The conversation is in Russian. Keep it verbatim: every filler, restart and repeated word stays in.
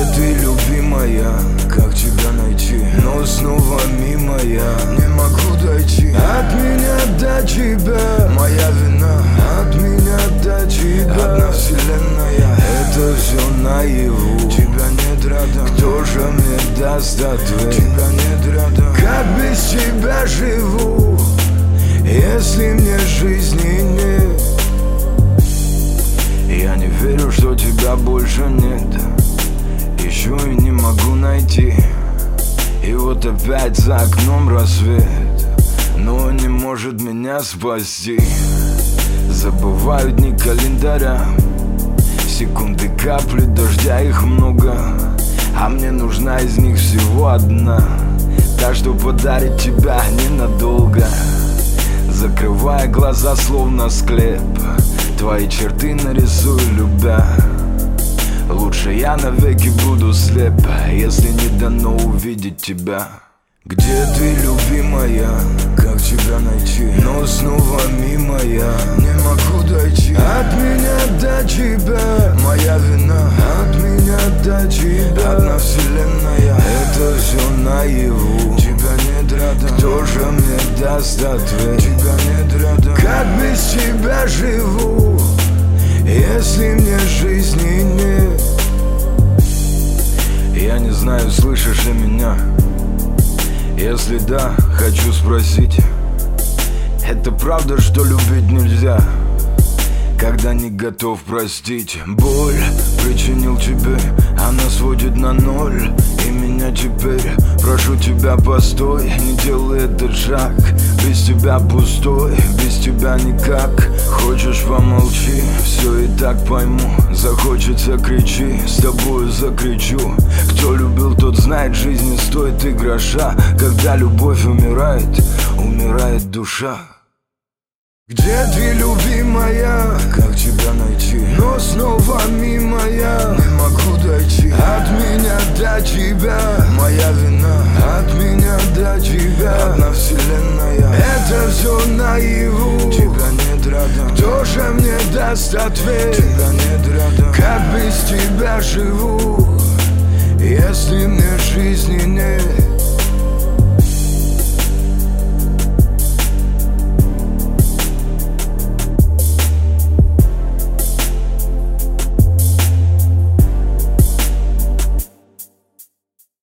Где ты, любимая? Как тебя найти? Но снова мимо я не могу дойти. От меня до тебя моя вина, от меня до тебя одна вселенная. Это все наяву, тебя нет рядом. Кто же мне даст ответ? Тебя нет рядом. Как без тебя живу, если мне жизни нет? Я не верю, что тебя больше нет. Ищу и не могу найти. И вот опять за окном рассвет, но он не может меня спасти. Забываю дни календаря, секунды, капли дождя, их много. А мне нужна из них всего одна, та, что подарит тебя ненадолго. Закрывая глаза, словно склеп, твои черты нарисую, любя. Лучше я навеки буду слеп, если не дано увидеть тебя. Где ты, любимая? Как тебя найти? Но снова мимо я не могу дойти. От меня до тебя моя вина, от меня до тебя одна вселенная. Это все наяву, тебя нет рядом. Кто же мне даст ответ? Тебя нет рядом. Как без тебя живу, если мне жизни нет? Я не знаю, слышишь ли меня? Если да, хочу спросить: это правда, что любить нельзя, когда не готов простить? Боль причинил тебе, она сводит на ноль. И меня теперь, прошу тебя, постой, не делай этот шаг. Без тебя пустой, без тебя никак. Хочешь, помолчи, все и так пойму. Захочется, кричи, с тобою закричу. Кто любил, тот знает, жизнь не стоит и гроша. Когда любовь умирает, умирает душа. Где ты, любимая? Как тебя найти? Но снова мимо я не могу дойти. От меня до тебя моя вина, от меня до тебя одна вселенная. Это все наяву, тебя нет рядом. Кто же мне даст ответ? Тебя нет рядом. Как без тебя живу, если мне жизни нет?